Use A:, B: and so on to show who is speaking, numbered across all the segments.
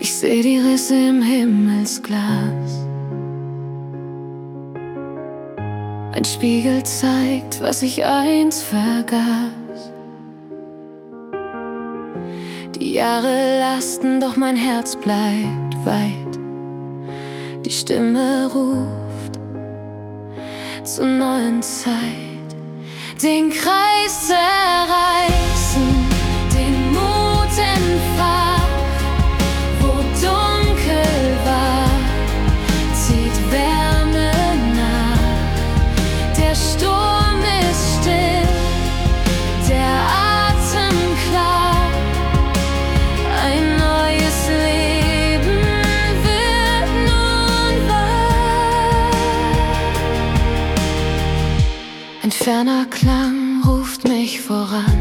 A: Ich seh die Risse im Himmelsglas. Ein Spiegel zeigt, was ich einst vergaß. Die Jahre lasten, doch mein Herz bleibt weit. Die Stimme ruft zur neuen Zeit. Den Kreis zerreißen, den Mut entfacht. Wo dunkel war, zieht Wärme nach. Der Sturm ist still, der Atem klar. Ein neues Leben wird nun wahr. Ein ferner Klang ruft mich voran.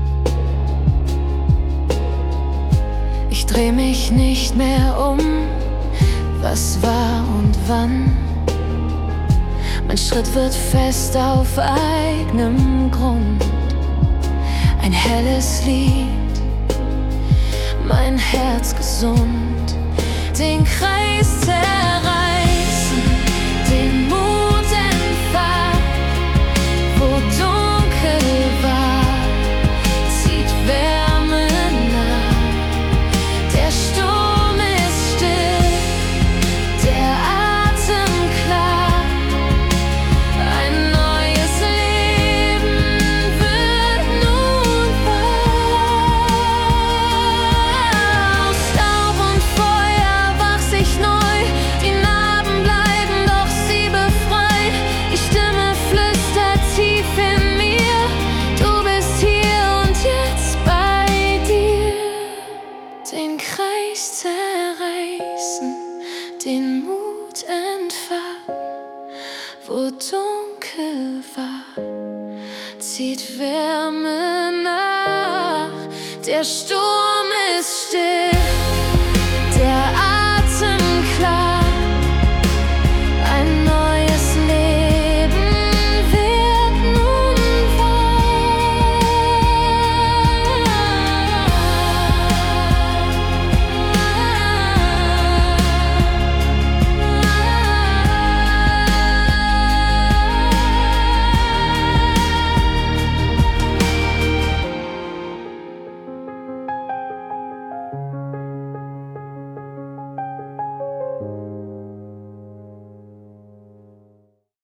A: Ich dreh mich nicht mehr um, was war und wann. Mein Schritt wird fest auf eigenem Grund. Ein helles Lied, mein Herz gesund. Den Kreis zerreißen, den Mut entfacht. Wo dunkel war, zieht Wärme nach. Der Sturm ist still, der Atem klar. Ein neues Leben wird nun wahr. Aus Staub und Feuer wachs ich neu. Die Narben bleiben, doch sie befreien. Die Stimme flüstert tief in mir: Du bist hier und jetzt bei dir. Den Kreis zerreißen, den Mut entfachen. Wo dunkel war, zieht Wärme nach. Der Sturm ist still.